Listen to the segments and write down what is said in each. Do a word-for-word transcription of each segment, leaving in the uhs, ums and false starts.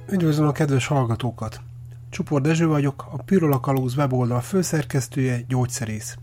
Üdvözlöm a kedves hallgatókat! Csupor Dezső vagyok, a Pirula Kalóz weboldal főszerkesztője, gyógyszerész.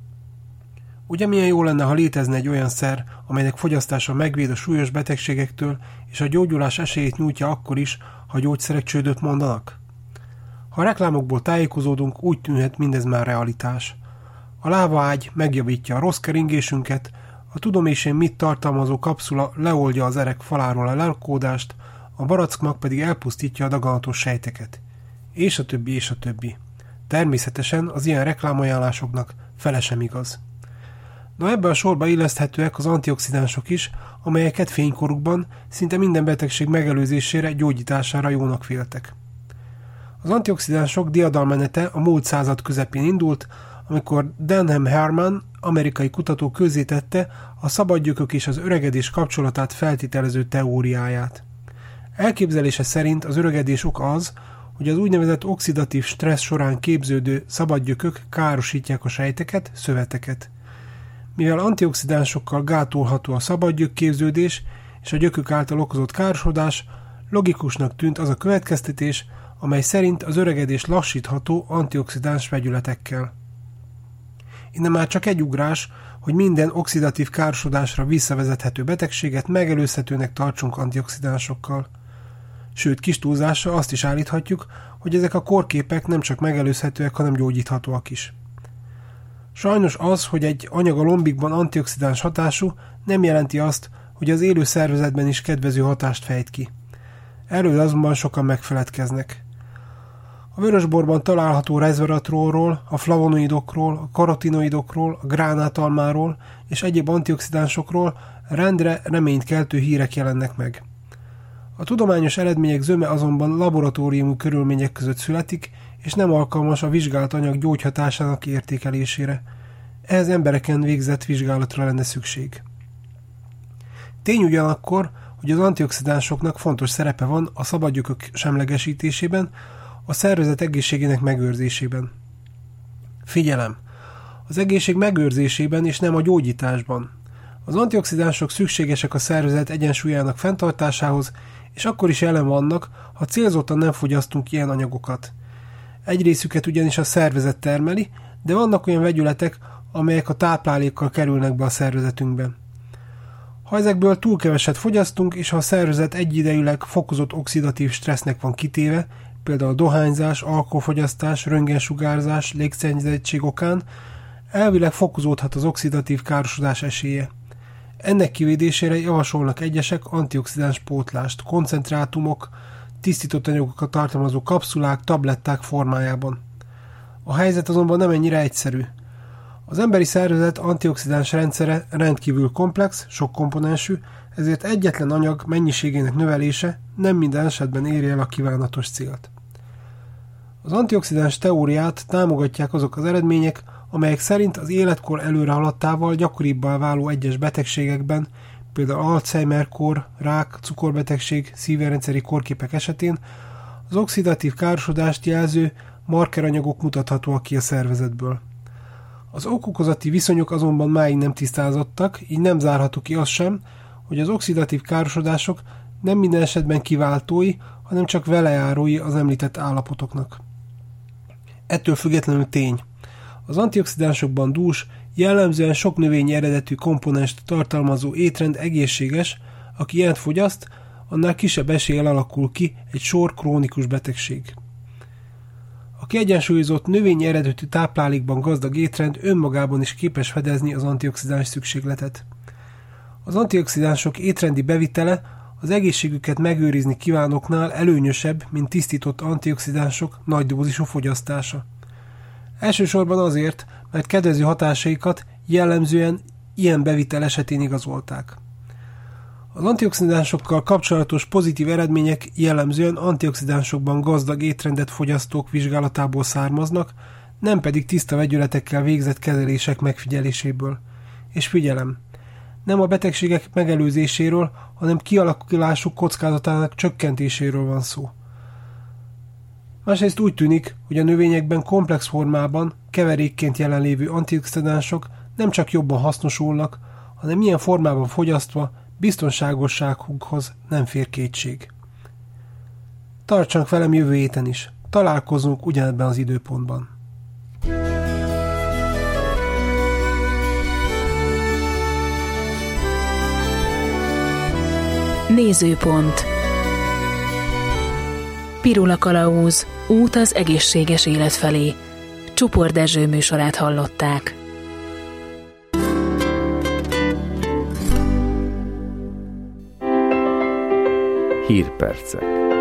Ugye milyen jó lenne, ha létezne egy olyan szer, amelynek fogyasztása megvéd a súlyos betegségektől, és a gyógyulás esélyét nyújtja akkor is, ha gyógyszerek csődöt mondanak? Ha a reklámokból tájékozódunk, úgy tűnhet mindez már realitás. A lávaágy megjavítja a rossz keringésünket, a tudom és én mit tartalmazó kapszula leoldja az erek faláról a lelkódást, a barackmag pedig elpusztítja a daganatos sejteket. És a többi, és a többi. Természetesen az ilyen reklámajánlásoknak fele sem igaz. Na ebbe a sorba illeszthetőek az antioxidánsok is, amelyeket fénykorukban szinte minden betegség megelőzésére, gyógyítására jónak véltek. Az antioxidánsok diadalmenete a múlt század közepén indult, amikor Denham Herman, amerikai kutató közzétette a szabadgyökök és az öregedés kapcsolatát feltételező teóriáját. Elképzelése szerint az öregedés oka az, hogy az úgynevezett oxidatív stressz során képződő szabadgyökök károsítják a sejteket, szöveteket. Mivel antioxidánsokkal gátolható a szabadgyök képződés és a gyökök által okozott károsodás, logikusnak tűnt az a következtetés, amely szerint az öregedés lassítható antioxidáns vegyületekkel. Innen már csak egy ugrás, hogy minden oxidatív károsodásra visszavezethető betegséget megelőzhetőnek tartsunk antioxidánsokkal. Sőt, kis túlzással azt is állíthatjuk, hogy ezek a kórképek nem csak megelőzhetőek, hanem gyógyíthatóak is. Sajnos az, hogy egy anyag a lombikban antioxidáns hatású, nem jelenti azt, hogy az élő szervezetben is kedvező hatást fejt ki. Erről azonban sokan megfeledkeznek. A vörösborban található resveratrolról, a flavonoidokról, a karotinoidokról, a gránátalmáról és egyéb antioxidánsokról rendre reménykeltő hírek jelennek meg. A tudományos eredmények zöme azonban laboratóriumi körülmények között születik, és nem alkalmas a vizsgált anyag gyógyhatásának értékelésére. Ehhez embereken végzett vizsgálatra lenne szükség. Tény ugyanakkor, hogy az antioxidánsoknak fontos szerepe van a szabadgyökök semlegesítésében, a szervezet egészségének megőrzésében. Figyelem! Az egészség megőrzésében és nem a gyógyításban. Az antioxidánsok szükségesek a szervezet egyensúlyának fenntartásához, és akkor is jelen vannak, ha célzottan nem fogyasztunk ilyen anyagokat. Egy részüket ugyanis a szervezet termeli, de vannak olyan vegyületek, amelyek a táplálékkal kerülnek be a szervezetünkbe. Ha ezekből túl keveset fogyasztunk, és ha a szervezet egyidejűleg fokozott oxidatív stressznek van kitéve, például dohányzás, alkoholfogyasztás, röntgensugárzás, légszennyezettség okán, elvileg fokozódhat az oxidatív károsodás esélye. Ennek kivédésére javasolnak egyesek antioxidáns pótlást, koncentrátumok, tisztított anyagokat tartalmazó kapszulák, tabletták formájában. A helyzet azonban nem ennyire egyszerű. Az emberi szervezet antioxidáns rendszere rendkívül komplex, sok komponensű, ezért egyetlen anyag mennyiségének növelése nem minden esetben éri el a kívánatos célt. Az antioxidáns teóriát támogatják azok az eredmények, amelyek szerint az életkor előrehaladtával gyakoribbá váló egyes betegségekben, például Alzheimer-kór, rák, cukorbetegség, szívrendszeri kórképek esetén az oxidatív károsodást jelző markeranyagok mutathatóak ki a szervezetből. Az ok-okozati viszonyok azonban máig nem tisztázottak, így nem zárható ki az sem, hogy az oxidatív károsodások nem minden esetben kiváltói, hanem csak velejárói az említett állapotoknak. Ettől függetlenül tény. Az antioxidánsokban dús, jellemzően sok növényi eredetű komponenst tartalmazó étrend egészséges, aki ilyet fogyaszt, annál kisebb eséllyel alakul ki egy sor krónikus betegség. A kiegyensúlyozott növényi eredetű táplálékban gazdag étrend önmagában is képes fedezni az antioxidáns szükségletet. Az antioxidánsok étrendi bevitele az egészségüket megőrizni kívánoknál előnyösebb, mint tisztított antioxidánsok nagy dózisú fogyasztása. Elsősorban azért, mert kedvező hatásaikat jellemzően ilyen bevitel esetén igazolták. Az antioxidánsokkal kapcsolatos pozitív eredmények jellemzően antioxidánsokban gazdag étrendet fogyasztók vizsgálatából származnak, nem pedig tiszta vegyületekkel végzett kezelések megfigyeléséből. És figyelem! Nem a betegségek megelőzéséről, hanem kialakulásuk kockázatának csökkentéséről van szó. Másrészt úgy tűnik, hogy a növényekben komplex formában, keverékként jelenlévő antioxidánsok nem csak jobban hasznosulnak, hanem ilyen formában fogyasztva biztonságosságukhoz nem fér kétség. Tartsanak velem jövő héten is. Találkozunk ugyanebben az időpontban. Nézőpont. Pirula Kalauz, út az egészséges élet felé. Csupor Dezső műsorát hallották. Hírpercek.